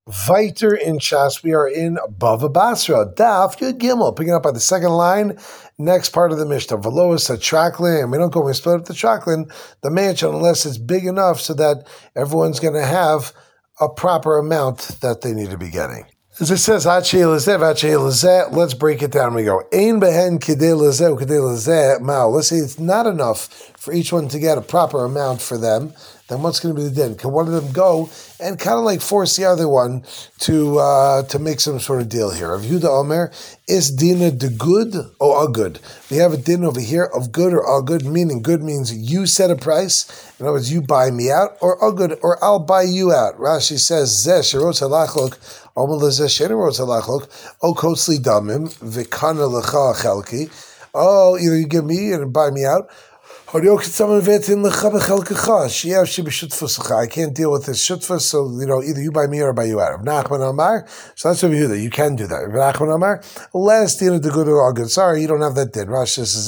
Viter in Shas, we are in Bava Basra, Daf Yud Gimel, picking up by the second line, next part of the Mishnah. Velois a traklin, and we don't go and split up the traklin, the mansion, unless it's big enough so that everyone's going to have a proper amount that they need to be getting. As it says, let's break it down. We go, Ein behen kidei lezeh, ma'al. Let's say it's not enough for each one to get a proper amount for them. Then what's going to be the din? Can one of them go and kind of like force the other one to make some sort of deal here? Of Yehuda Omer, is dina de good or agud? We have a din over here of good or agud, meaning good means you set a price. In other words, you buy me out, or agud, or I'll buy you out. Rashi says, Zeh shirot halachlok, omer lezeh shenirot halachlok, o kotzli damim, v'kana lecha chelki. Oh, either you give me and buy me out, I can't deal with this shutfa, so either you buy me or I buy you out. Nachman Amar, so that's what we do. You can do that. Nachman Amar, last din of the good or all good. Sorry, you don't have that din. Rashi says,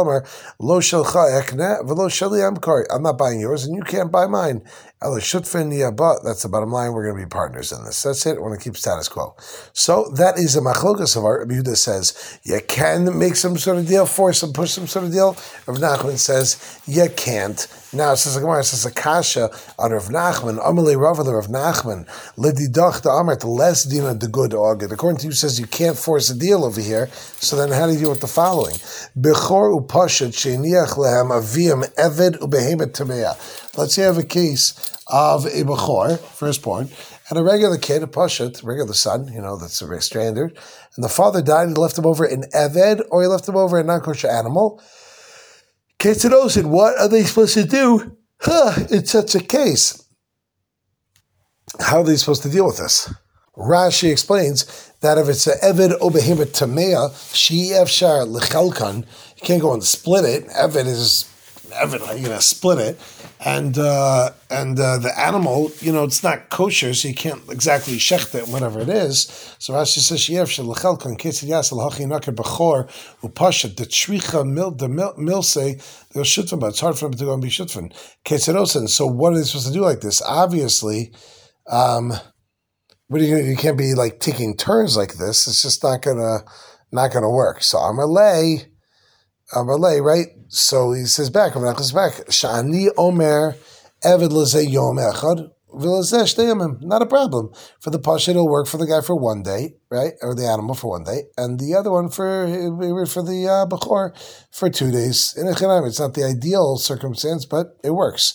Lo shelcha ekne, v'lo sheli amkar. I'm not buying yours, and you can't buy mine. That's the bottom line. We're going to be partners in this. That's it. I want to keep status quo. So that is a machlokas of our. Rabbi Yehuda says you can make some sort of deal, force and push some sort of deal. Rav Nachman says you can't. Now it says the Gemara says a kasha on Rav Nachman. Amalei Rav Nachman lididach the amar to less dina the good or good. According to you, says you can't force a deal over here. So then how do you deal with the following? Bechor upashat sheiniach lehem avim eved ubehemet tameya. Let's say you have a case of a bechor, firstborn, and a regular kid, a pashat, regular son, that's a very standard, and the father died, he left him over an eved, or he left him over a non-kosher animal. Ketzanosin, what are they supposed to do in such a case? How are they supposed to deal with this? Rashi explains that if it's an eved or behemoth tamea, she efshar lechalkan, you can't go and split it. Eved is eved, you're going to split it. And the animal, it's not kosher, so you can't exactly shecht it, whatever it is. So Rashi says, "Sheyev shel lechalkan ketzid yasel hachi naked bechor upashat the tricha the milse they'll shutfin, but it's hard for them to go and be shutfin ketzidosin." So what are they supposed to do like this? Obviously, what are you can't be like taking turns like this. It's just not gonna work. So Amalei, right? So he says back, Shani Omer Eved Lezeh Yom Echad V'Lezeh Shtei Yomim. Not a problem. For the pasha, it'll work for the guy for one day, right? Or the animal for one day, and the other one for the bechor for 2 days. It's not the ideal circumstance, but it works.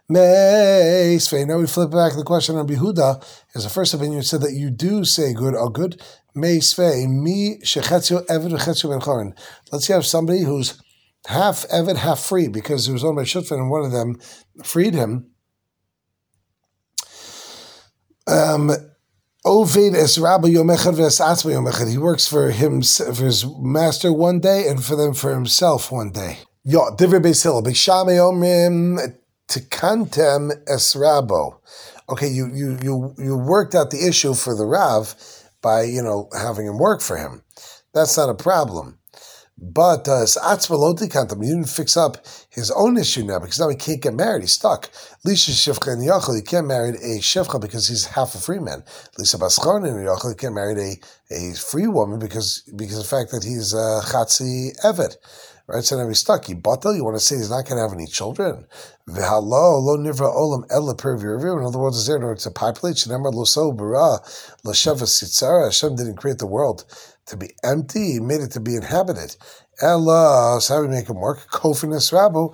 Now we flip back to the question on Yehuda. As the first opinion said that you do say good or good. Let's say you have somebody who's half Eved, half free, because there was only Shutfin and one of them freed him. Oved es Rabbi Yom Echad v'es Atzma Yom Echad. He works for his master one day and for himself one day. Yo, Divrei Beis Hillel, B'Shamei Omrim Tekantem es Rabo. Okay, you worked out the issue for the Rav by having him work for him. That's not a problem. But you didn't fix up his own issue now, because now he can't get married. He's stuck. Lisha Shivcha and Yachal, he can't marry a Shivcha because he's half a free man. Lisa Baschon and Yachal, he can't marry a free woman because of the fact that he's a Chatzi Evet. Right, so now he's stuck. You want to say he's not going to have any children? In other words, is there in order to populate? Hashem didn't create the world to be empty; He made it to be inhabited. So how we make him work? We force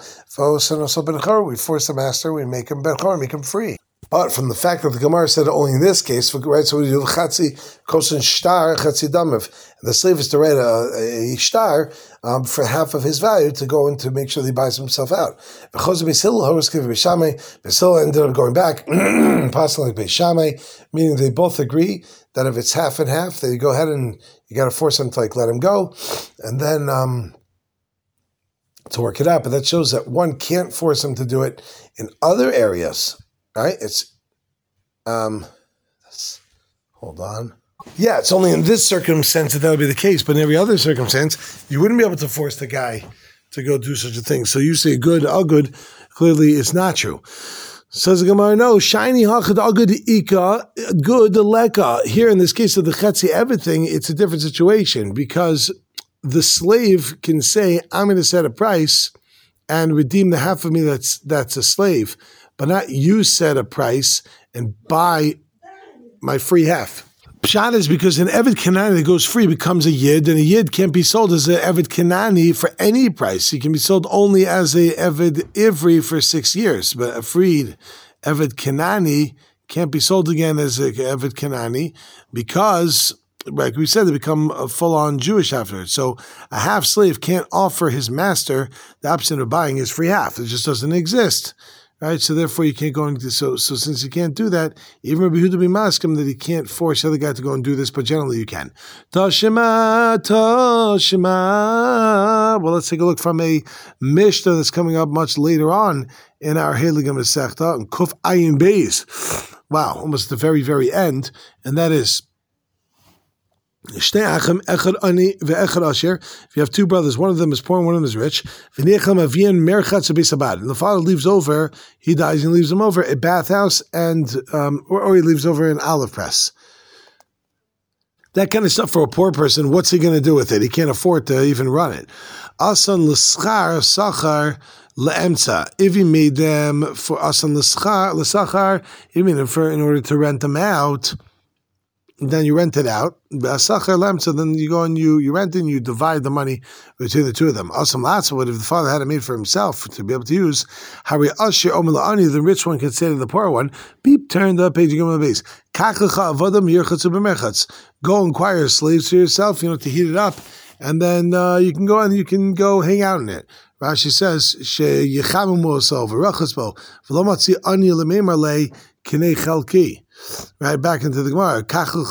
the master, we make him bechor, make him free. But from the fact that the Gemara said only in this case, right? So we do chatzi kosen shtar chatzi damiv. The slave is to write a shtar for half of his value to go in to make sure that he buys himself out. Beis Hillel ended up going back, passing like Beis Shammai, meaning they both agree that if it's half and half, then you go ahead and you got to force him to let him go, and then to work it out. But that shows that one can't force him to do it in other areas. Right? Hold on. Yeah, it's only in this circumstance that would be the case, but in every other circumstance, you wouldn't be able to force the guy to go do such a thing. So you say good, all good, clearly it's not true. Says the Gemara, no, shiny hachad agud ika, good leka. Here in this case of the chetzi everything, it's a different situation because the slave can say, I'm going to set a price and redeem the half of me that's a slave, but not you set a price and buy my free half. Pshat is because an Eved Kanani that goes free becomes a Yid, and a Yid can't be sold as an Eved Kanani for any price. He can be sold only as a Eved Ivri for 6 years, but a freed Eved Kanani can't be sold again as a Eved Kanani because, like we said, they become a full-on Jewish afterwards. So a half slave can't offer his master the option of buying his free half. It just doesn't exist. Right, so therefore you can't go into so since you can't do that, even Rabbi Yehuda be maskim that he can't force the other guy to go and do this, but generally you can. Tashima. Well, let's take a look from a Mishnah that's coming up much later on in our Heilige Masechta and Kuf Ayin Beis. Wow, almost the very, very end, and that is if you have two brothers, one of them is poor and one of them is rich, and the father leaves over, he dies and leaves him over a bathhouse and or he leaves over an olive press. That kind of stuff for a poor person, what's he going to do with it? He can't afford to even run it. Asan l'schar sachar le'emtza. If he made them for asan l'sachar, he made them for in order to rent them out. Then you rent it out. So then you go and you rent it and you divide the money between the two of them. Asam latza, what if the father had it made for himself to be able to use? Hari ashir omer la'ani, the rich one can say to the poor one, beep, turn the page, you go on the base. Kachacha avadam yirchatzu b'merchatz. Go inquire slaves for yourself, to heat it up, and then you can go and you can go hang out in it. Rashi says, she yichamu osel v'rachas bo v'lo matzi ani l'meimar le kinei chalki. Right back into the Gemara.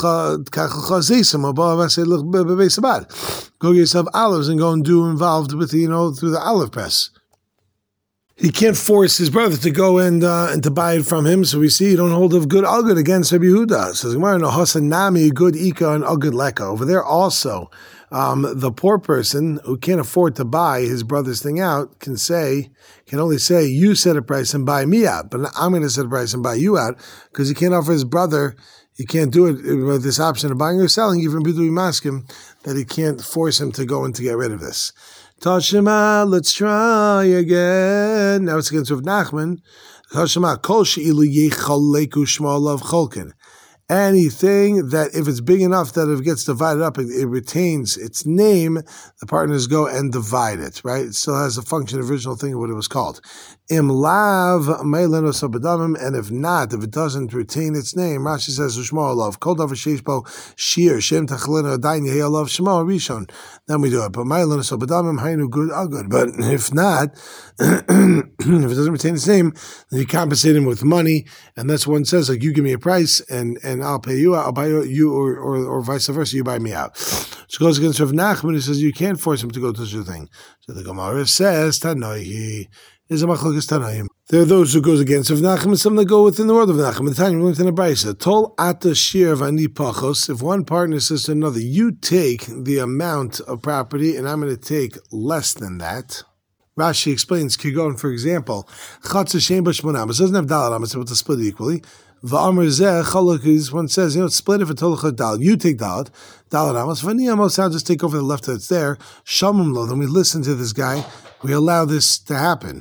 Go get yourself olives and go and do involved with through the olive press. He can't force his brother to go and to buy it from him. So we see you don't hold of good agud against Rabbi Yehuda. So the Gemara no hasanami good ika and agud leka. Over there also, the poor person who can't afford to buy his brother's thing out can only say, you set a price and buy me out, but I'm going to set a price and buy you out, because he can't offer his brother, he can't do it with this option of buying or selling, even if we ask him that he can't force him to go and to get rid of this. Tashima, let's try again. Now it's against Rav Nachman. Tashima, kol she'ilu yechaleku shmo alav cholkin. Anything that if it's big enough that if it gets divided up, it retains its name, the partners go and divide it, right? It still has a function, original thing of what it was called. Im lav meileno sabadamim, and if not, if it doesn't retain its name, Rashi says, Ushmo alav, kol davar sheshbo shir, shem tachaleno adayin yehi alav shmo rishon. Then we do it. But meileno sabadamim, hainu good, good. But if not, if it doesn't retain its name, then you compensate him with money, and that's one says, like, you give me a price, and I'll pay you out, I'll buy you, or vice versa, you buy me out. So it goes against Rav Nachman, who says you can't force him to go to such a thing. So the Gemara says, Tanoihi is a machlokes Tanoim. There are those who goes against Rav Nachman, and some that go within the world of Nachman. The time we went in a brisa. Tol ata shir v'ani pachos. If one partner says to another, you take the amount of property, and I'm going to take less than that. Rashi explains, Kigon, for example, Chatz Hashem b'shmonam. It doesn't have dalat, it's able to split it equally. V'amr zeh chaluk is one says, split it for tolach dalat. You take dalat amos. V'ani amos, I'll just take over the left that's there. Shamim lo. Then we listen to this guy. We allow this to happen.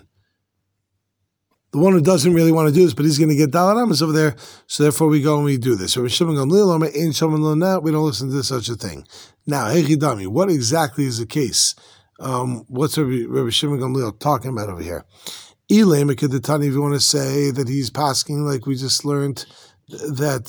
The one who doesn't really want to do this, but he's going to get dalat amos over there. So therefore, we go and we do this. So we don't listen to such a thing. Now, Hechidami, what exactly is the case? What's Rabbi Shimon Gamliel talking about over here? Elam, if you want to say that he's pasking, like we just learned, that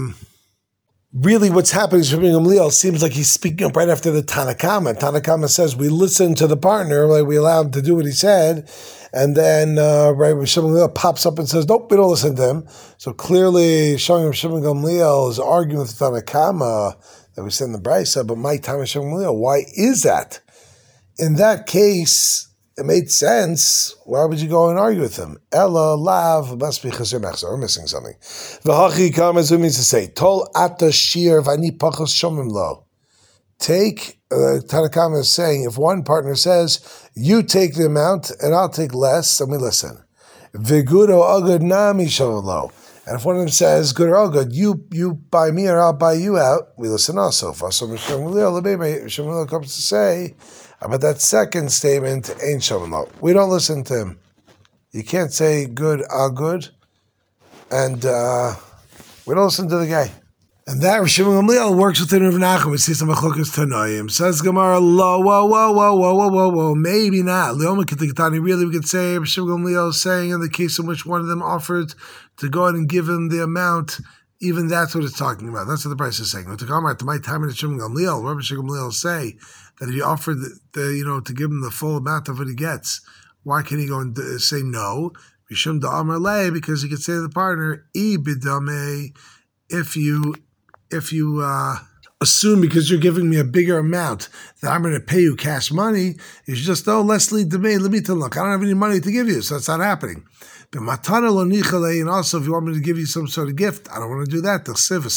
really what's happening is Rabbi Gamliel seems like he's speaking up right after the Tanakama. Tanakama says we listen to the partner, like we allow him to do what he said, and then Rabbi Shimon Gamliel pops up and says, nope, we don't listen to him. So clearly showing Rabbi Shimon Gamliel is arguing with Tanakama that we said in the Brisa, but my time is Shimon Gamliel. Why is that? In that case, it made sense. Why would you go and argue with him? Ella lav must be chazir mechzer. We're missing something. V'hachi kames means to say tol ata shir v'ani pachos shomim lo. Take Tanakama is saying if one partner says you take the amount and I'll take less, and we listen. V'gud or agud nami shavalo. And if one of them says, good or agud, you buy me or I'll buy you out, we listen also. So Shmuel comes to say about that second statement, ain't shavalo. We don't listen to him. You can't say good agud, and we don't listen to the guy. And that Rav Shimon Gamliel works within Rav Nachman. We see some machlokas tanoim. Says Gemara, whoa, maybe not. Really, we could say Rav Shimon Gamliel is saying in the case in which one of them offered to go ahead and give him the amount, even that's what it's talking about. That's what the price is saying. To come at my time in Rav Shimon Gamliel, Rav Shimon Gamliel say that if you offered to give him the full amount of what he gets, why can't he go and say no? Rishum da Amar Le, because he could say to the partner, bidame, if you assume because you're giving me a bigger amount that I'm going to pay you cash money, you should just, let's lead the maid. Let me tell look, I don't have any money to give you, so it's not happening. But matana lo nichale, and also if you want me to give you some sort of gift, I don't want to do that.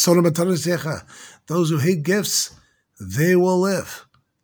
Those who hate gifts, they will live.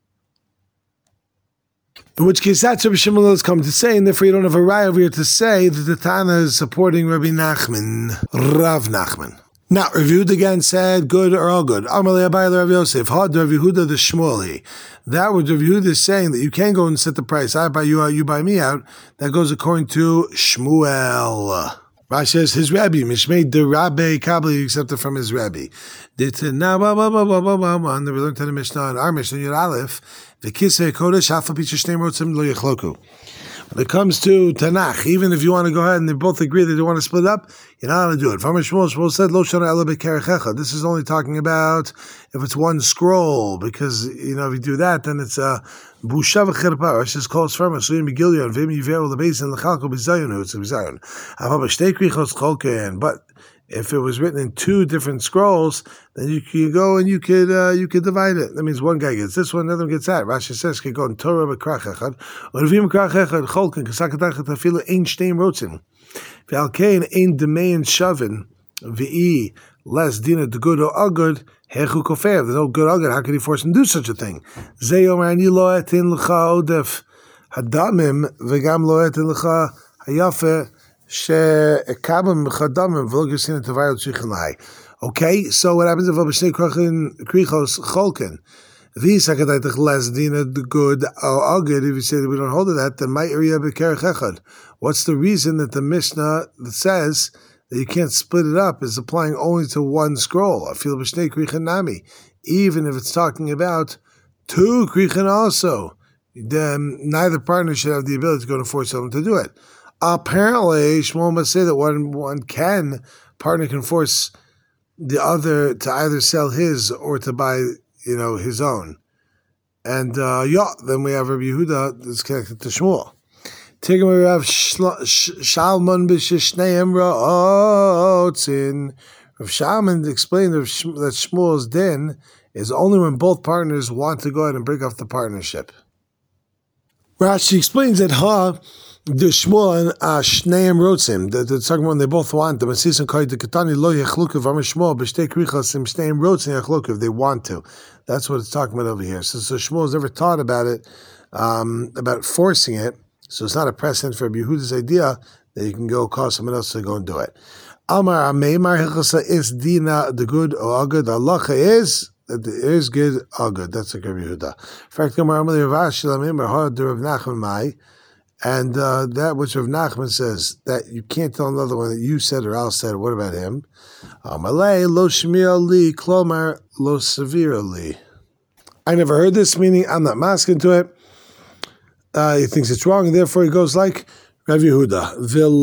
In which case, that's what Rabbi Shimon is coming to say, and therefore you don't have a raya over here to say that the Tana is supporting Rabbi Nachman, Rav Nachman. Now, Rav Yehuda again said, good or all good. Amalei Abai Rav Yosef, Had Rav Yehuda the Shmueli. That was Rav Yehuda is saying that you can go and set the price. I buy you out, you buy me out. That goes according to Shmuel. Rashi says his Rabbi, Mishmei de Rabbi Kabli, accepted from his Rabbi. And we learned to the Mishnah in our Mishnah, Yud Aleph, V'kisei Kodesh, Alpha Picha Shnei Rotzim Lo Yechloku. When it comes to Tanakh, even if you want to go ahead and they both agree that they want to split up, you're not allowed to do it. Shmuel said, Lo Shana Ela B'Kerechecha. This is only talking about if it's one scroll, because, if you do that, then it's a Busha V'Chirpa. It just calls from us. Suyim Begilyon, Vim Yiveru L'Beis, and L'Chalko B'Zayon, it's a B'Zayon. Avah B'Shtei Krichos Cholken. But if it was written in two different scrolls, then you can go and you could divide it. That means one guy gets this one, another one gets that. Rashi says, "Can go in Torah b'krach echad, or v'im krach echad cholken kasakatach tafilu ein shteim rotzim, v'alkein ein demein shavin v'i less dina de good or agud hechu kofer." There's no good agud. How can he force him to do such a thing? Zeyomer ani lo etin l'cha odef hadamim v'gam lo etin l'cha hayafe. Okay, so what happens if Abishnei Krichos Cholken? These Sakataytach less dina the good or agud. If you say that we don't hold to that, then my area bekerech echad. What's the reason that the Mishnah that says that you can't split it up is applying only to one scroll? I feel Abishnei Krichan Nami, even if it's talking about two Krichan also. Then neither partner should have the ability to go and force someone to do it. Apparently, Shmuel must say that partner can force the other to either sell his or to buy, his own. And then we have Rabbi Yehuda that's connected to Shmuel. Tigmar Rav Shalman b'shishneim ra'otzin. Rav Shalman explained that Shmuel's din is only when both partners want to go ahead and break off the partnership. Rashi explains that the Shmuel and Shneim Rotzim, the talking when they both want them. If they want to, that's what it's talking about over here. So Shmuel's never taught about it, about forcing it. So it's not a precedent for Yehuda's idea that you can go call someone else to go and do it. Amar Ameimar Hilchasa is dina the good or agud. Allah is that there is good or good. That's like Rabbi Yehuda. In fact, Amar Ameimar Rav Ameimar Har Rav Nachman Mai. And that which Rav Nachman says, that you can't tell another one that you said or Al said, what about him? Amalei lo shmir li, klomar lo severe li. I never heard this, meaning I'm not masking to it. He thinks it's wrong, and therefore he goes like Rav Yehuda.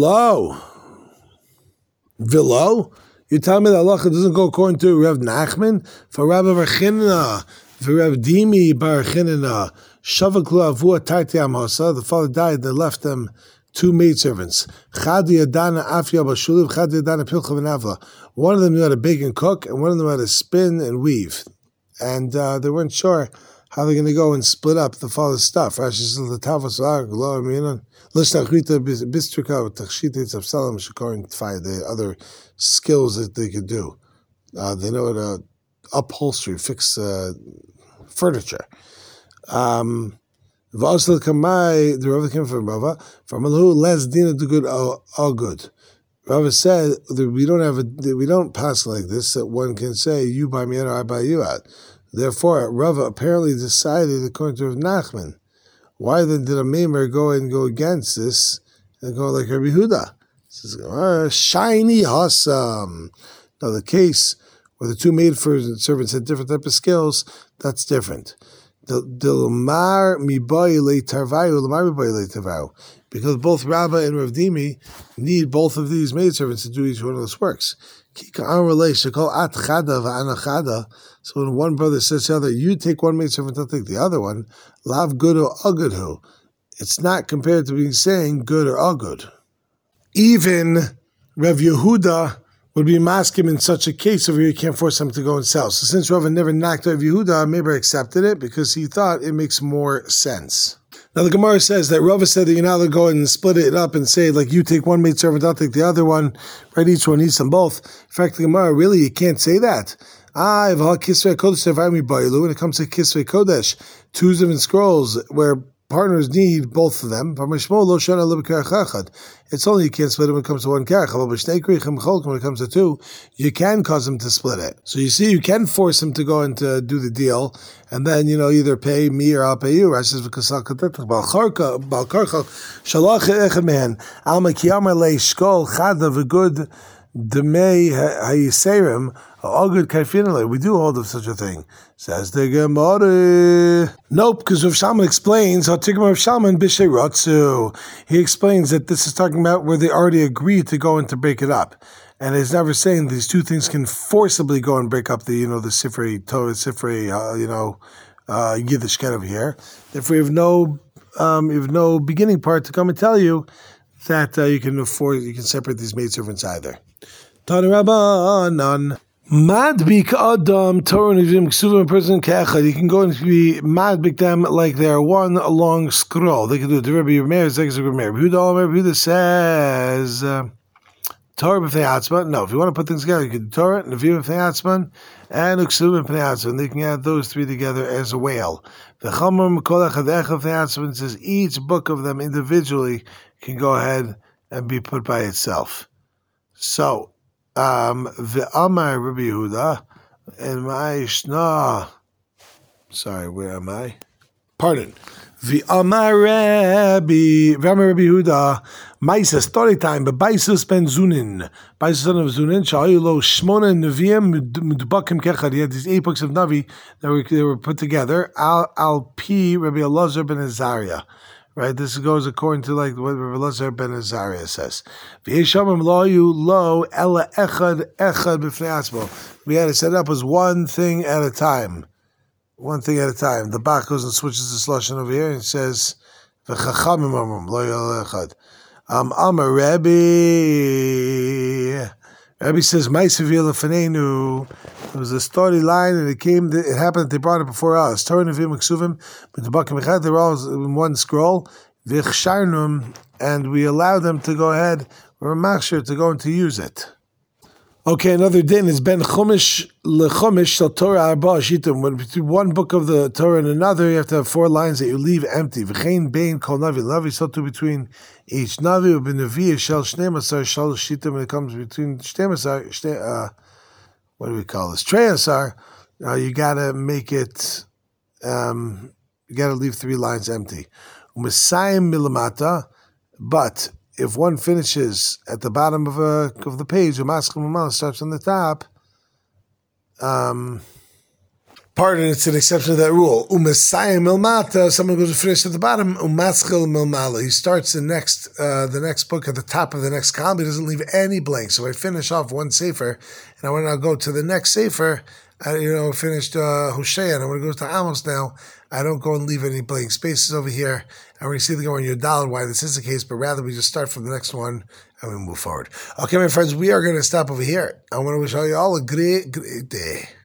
Vilo? You tell me that Allah doesn't go according to Rav Nachman? For Rav Archinna, for Rav Dimi bar Archinna, the father died, they left them two maidservants. One of them knew how to bake and cook, and one of them had to spin and weave. And they weren't sure how they're going to go and split up the father's stuff. Rashi says, the other skills that they could do. They know how to upholstery, fix furniture. V'asel kamai, the Rava came from Rava, from Alhu, less dina to good, all good. Rava said that we don't pass like this, that one can say, you buy me out or I buy you out. Therefore, Rava apparently decided, according to Rav Nachman, why then did a Meimer go against this and go like Rabbi Huda? Says, shiny awesome. Now the case where the two maidservants had different type of skills, that's different. Because both Rabba and Rav Dimi need both of these maidservants to do each one of those works. So when one brother says to the other, you take one maidservant, I'll take the other one, lav good or agudhu, it's not compared to being saying good or agud. Even Rav Yehuda would be masking in such a case over here, you can't force him to go and sell. So since Rav never knocked Rav Yehuda, maybe accepted it because he thought it makes more sense. Now the Gemara says that Rava said that you're not allowed to go and split it up and say, like, you take one maidservant, I'll take the other one, right? Each one needs them both. In fact, the Gemara, really, you can't say that. When it comes to Kisvei Kodesh, 2 different scrolls where partners need both of them. It's only you can't split it when it comes to one kerach. When it comes to 2, you can cause them to split it. So you see, you can force them to go and to do the deal, and then either pay me or I'll pay you. Rashi says we do hold of such a thing. Says the Gemara. Nope, because Rav Shalman explains Rav Shalman b'sheirotzu. He explains that this is talking about where they already agreed to go and to break it up, and he's never saying these two things can forcibly go and break up the the Sifrei Torah, Sifrei Yiddishkeit over here. If we have no beginning part to come and tell you that you can separate these maidservants either. Tanarabanan. Madbik Adam Torah Nivim Ksuvim person Kechad. You can go and be madbik them like they are one long scroll. They can do it. The Rabbi Meir says Torah b'fnei atzman. No, if you want to put things together, you can do Torah, Nivim b'fnei atzman, and Ksuvim b'fnei atzman. They can add those 3 together as a whale. The Chamar Kol Echad Echad b'fnei atzman says each book of them individually can go ahead and be put by itself. So. Ve'amar Rabbi Yehuda and my Shna. Sorry, where am I? Pardon. Ve'amar Rabbi Yehuda. Maisa story time. But Baisus ben Zunin, Baisus son of Zunin, Sha'ayulo Shmona Neviim Mudabakim Kechad. He had these 8 books of Navi that were put together. Al Pi Rabbi Elazar ben Azariah. Right, this goes according to like what Rabbi Elazar ben Azariah says. We had to set it up as one thing at a time. One thing at a time. The Bach goes and switches the Lashon over here and says, Amar Rabbi. Rabbi says, it was a storyline, and it happened that they brought it before us. Torah Nevim Ksuvim, but the Bakim Echad, they're all in one scroll. And we allowed them to go ahead, or Machshir, to go and to use it. Okay, another din is Ben Chumash LeChumash Shel Torah Arba Shitim. When between one book of the Torah and another, you have to have 4 lines that you leave empty. V'chein bein kol navi. Navi so too between each navi u'benavi Shel Shnei Masar Shel Shitim. When it comes between Shnei Masar, what do we call this? Trei Asar. You gotta make it. You gotta leave 3 lines empty. U'Mesayim milamata, but if one finishes at the bottom of the page, starts on the top. Pardon, it's an exception to that rule. Umesayim milmata, someone goes to finish at the bottom. Umaschil milmala, he starts the next book at the top of the next column. He doesn't leave any blank. So I finish off one sefer, and I want to go to the next sefer. I finished Hosea, and I want to go to Amos now. I don't go and leave any blank spaces over here. And we're going to see the Gemara in Yudal why this is the case, but rather we just start from the next one and we move forward. Okay, my friends, we are going to stop over here. I want to wish all you all a great day.